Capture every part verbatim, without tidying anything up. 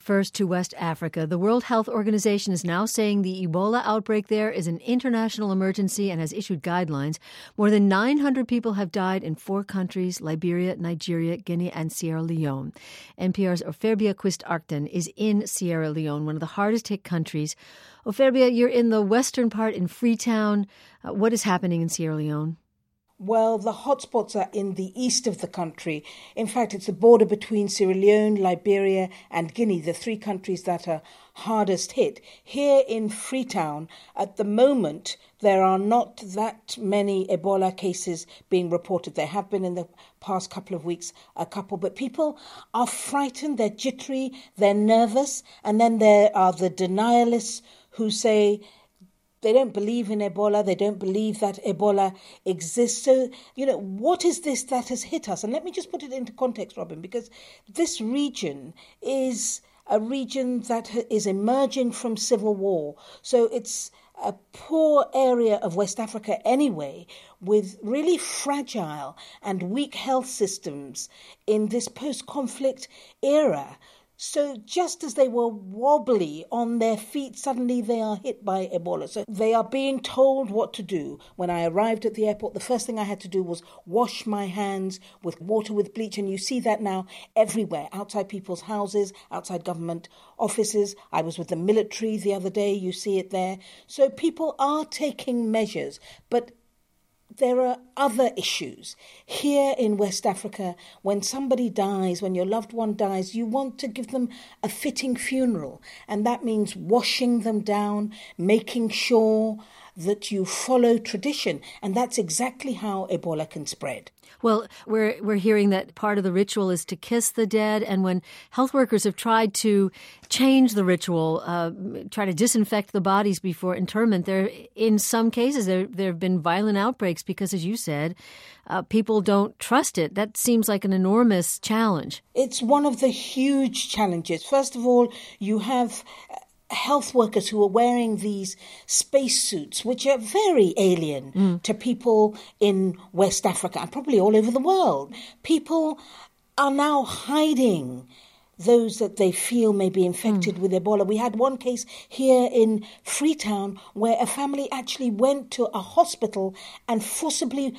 first to West Africa. The World Health Organization is now saying the Ebola outbreak there is an international emergency and has issued guidelines. More than nine hundred people have died in four countries, Liberia, Nigeria, Guinea, and Sierra Leone. N P R's Oferbia Quist-Arcton is in Sierra Leone, one of the hardest-hit countries. Oferbia, you're in the western part in Freetown. Uh, what is happening in Sierra Leone? Well, the hotspots are in the east of the country. In fact, it's the border between Sierra Leone, Liberia and Guinea, the three countries that are hardest hit. Here in Freetown, at the moment, there are not that many Ebola cases being reported. There have been in the past couple of weeks, a couple, but people are frightened, they're jittery, they're nervous, and then there are the denialists who say they don't believe in Ebola. They don't believe that Ebola exists. So, you know, what is this that has hit us? And let me just put it into context, Robin, because this region is a region that is emerging from civil war. So it's a poor area of West Africa anyway, with really fragile and weak health systems in this post-conflict era. So just as they were wobbly on their feet, suddenly they are hit by Ebola. So they are being told what to do. When I arrived at the airport, the first thing I had to do was wash my hands with water with bleach. And you see that now everywhere, outside people's houses, outside government offices. I was with the military the other day. You see it there. So people are taking measures, but there are other issues. Here in West Africa, when somebody dies, when your loved one dies, you want to give them a fitting funeral. And that means washing them down, making sure that you follow tradition. And that's exactly how Ebola can spread. Well, we're we're hearing that part of the ritual is to kiss the dead, and when health workers have tried to change the ritual, uh, try to disinfect the bodies before interment, there in some cases there there have been violent outbreaks because, as you said, uh, people don't trust it. That seems like an enormous challenge. It's one of the huge challenges. First of all, you have health workers who are wearing these spacesuits, which are very alien mm. to people in West Africa and probably all over the world. People are now hiding those that they feel may be infected mm. with Ebola. We had one case here in Freetown where a family actually went to a hospital and forcibly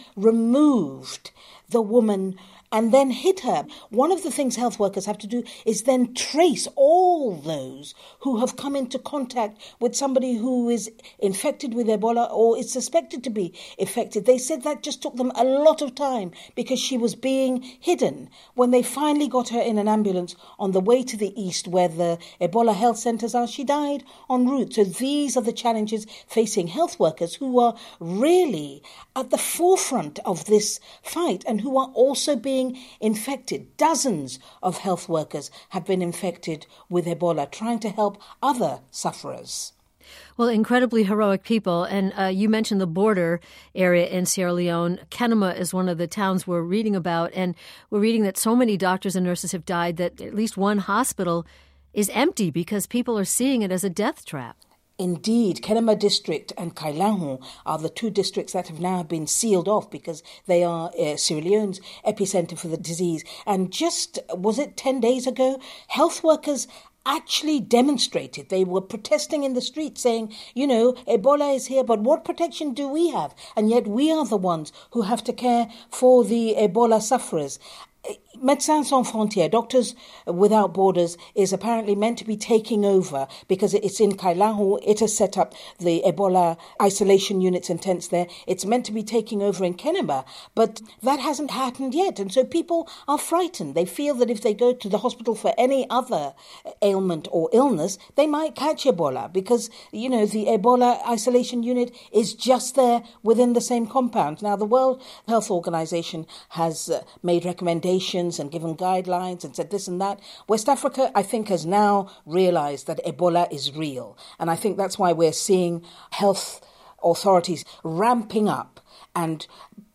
removed the woman and then hid her. One of the things health workers have to do is then trace all those who have come into contact with somebody who is infected with Ebola or is suspected to be infected. They said that just took them a lot of time because she was being hidden. When they finally got her in an ambulance on the way to the east where the Ebola health centres are, she died en route. So these are the challenges facing health workers who are really at the forefront of this fight and who are also being infected. Dozens of health workers have been infected with Ebola, trying to help other sufferers. Well, incredibly heroic people. And uh, you mentioned the border area in Sierra Leone. Kenema is one of the towns we're reading about. And we're reading that so many doctors and nurses have died that at least one hospital is empty because people are seeing it as a death trap. Indeed, Kenema district and Kailahu are the two districts that have now been sealed off because they are uh, Sierra Leone's epicenter for the disease. And just, was it ten days ago, health workers actually demonstrated. They were protesting in the street saying, you know, Ebola is here, but what protection do we have? And yet we are the ones who have to care for the Ebola sufferers. Médecins Sans Frontières, Doctors Without Borders, is apparently meant to be taking over because it's in Kailahu. It has set up the Ebola isolation units and tents there. It's meant to be taking over in Kenema, but that hasn't happened yet. And so people are frightened. They feel that if they go to the hospital for any other ailment or illness, they might catch Ebola because, you know, the Ebola isolation unit is just there within the same compound. Now, the World Health Organization has uh, made recommendations and given guidelines and said this and that. West Africa, I think, has now realized that Ebola is real. And I think that's why we're seeing health authorities ramping up and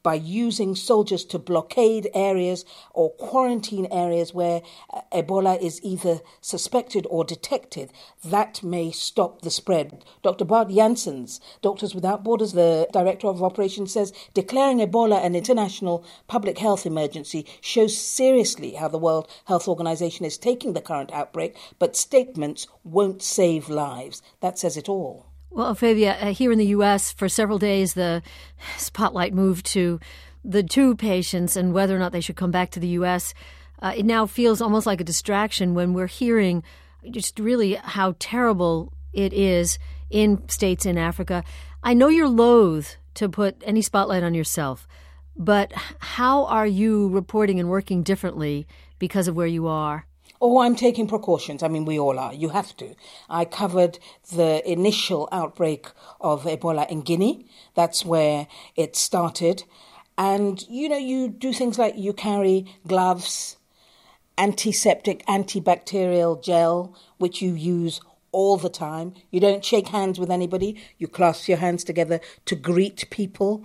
by using soldiers to blockade areas or quarantine areas where uh, Ebola is either suspected or detected, that may stop the spread. Doctor Bart Janssens, Doctors Without Borders, the director of operations, says declaring Ebola an international public health emergency shows seriously how the World Health Organization is taking the current outbreak, but statements won't save lives. That says it all. Well, Ophelia, uh, here in the U S, for several days, the spotlight moved to the two patients and whether or not they should come back to the U S. Uh, it now feels almost like a distraction when we're hearing just really how terrible it is in states in Africa. I know you're loath to put any spotlight on yourself, but how are you reporting and working differently because of where you are? Oh, I'm taking precautions. I mean, we all are. You have to. I covered the initial outbreak of Ebola in Guinea. That's where it started. And, you know, you do things like you carry gloves, antiseptic, antibacterial gel, which you use all the time. You don't shake hands with anybody. You clasp your hands together to greet people.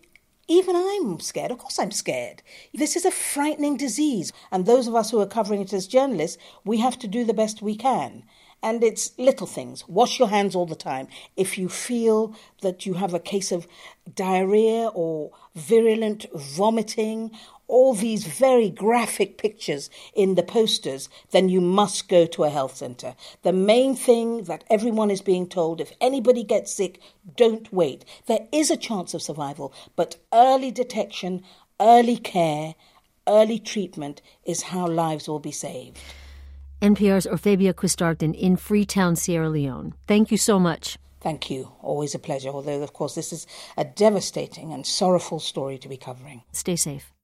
Even I'm scared. Of course I'm scared. This is a frightening disease. And those of us who are covering it as journalists, we have to do the best we can. And it's little things. Wash your hands all the time. If you feel that you have a case of diarrhea or virulent vomiting, all these very graphic pictures in the posters, then you must go to a health centre. The main thing that everyone is being told, if anybody gets sick, don't wait. There is a chance of survival, but early detection, early care, early treatment is how lives will be saved. N P R's Ophelia Quist-Arcton in Freetown, Sierra Leone. Thank you so much. Thank you. Always a pleasure, although, of course, this is a devastating and sorrowful story to be covering. Stay safe.